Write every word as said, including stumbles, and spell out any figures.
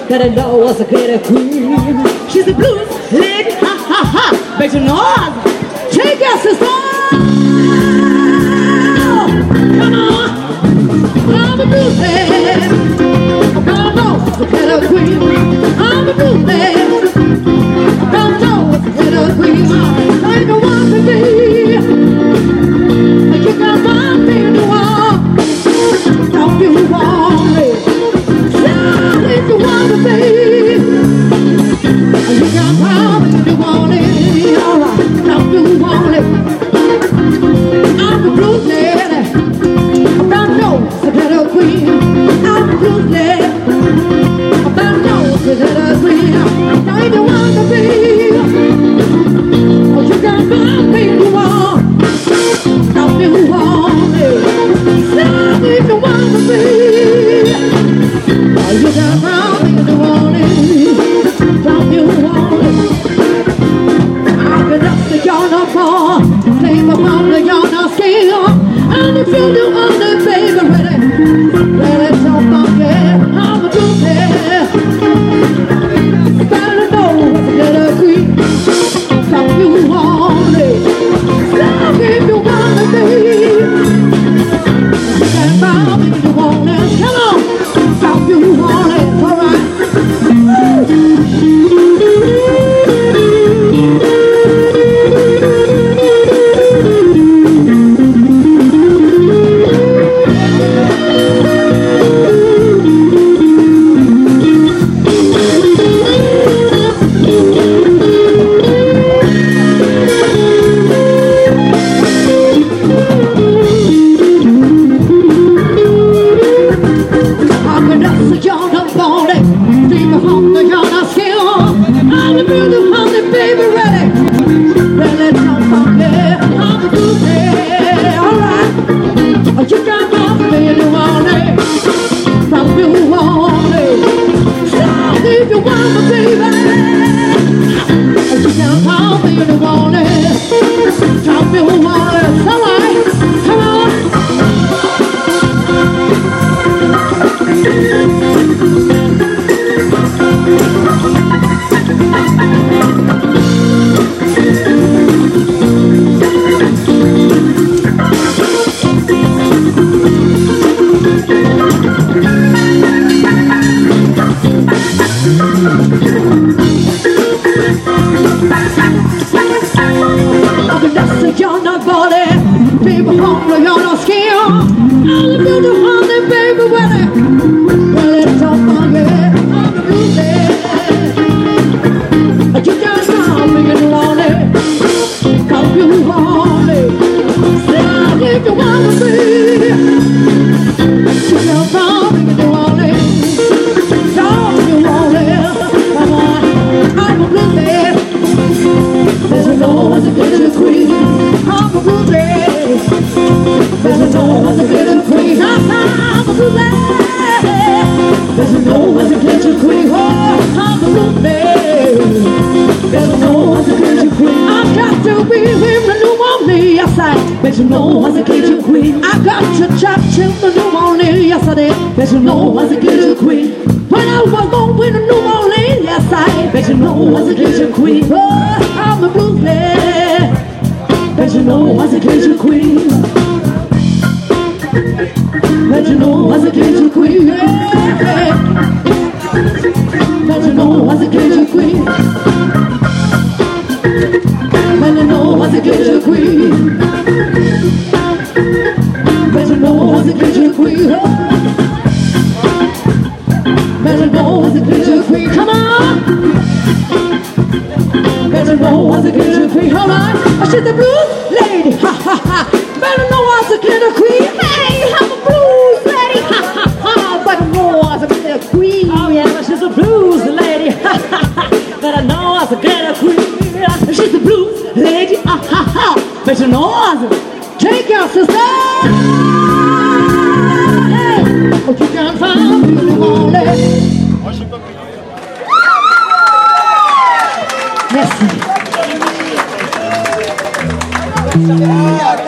gotta know what's a glitter queen. She's a blues lady, ha ha ha. Make some noise, take your sister. Come on, I'm a blues lady. I gotta know what's a glitter queen. I'm a blues lady. I gotta know what's a glitter queen. I don't want to be. You got my baby wall. Don't you want it? Shout if you want to be. You got my baby want it. Alright, don't you want it? I'm the blues lady. About nose, the little queen. I'm the blues lady. About nose, the little queen. Now if you want to be. Oh, you got my baby wall. Don't you want it? Shout if you want to be. Oh, you got my baby want it. Don't you want it? I can up the yonder for, name upon the yonder scale. And if you do on the baby ready, well it's so funky. I'm a good man. Better know what's a little queen. Don't you want it? Shout if you want to be. You can bow if you want it. Come on, don't you want it? Alright. Bet you know I was a glitter queen. I got to chop till the New Orleans, yes I did. Bet you know I was a glitter queen. When I was born with the New Orleans, yes I did. Bet you know I was a glitter queen. Oh, I'm a blues lady. Bet you know I was a glitter queen. Bet you know I was a glitter queen. Yeah. Bet you know I was a glitter queen. Bet you know I was a glitter queen. Better know as a glitter queen. Better know as a glitter queen. Come on. Better know as a glitter queen. Hold on. Oh, she's the blues lady. Ha ha ha. Better know as a glitter queen. Hey, I'm a blues lady. Ha ha ha. Better know as a glitter queen. Oh yeah, but she's a blues lady. Ha ha ha. Better know as a glitter queen. She's the blues lady. Ha ha ha. Better know as a. Take your sister. Hey, but you can't find me in the morning. Merci.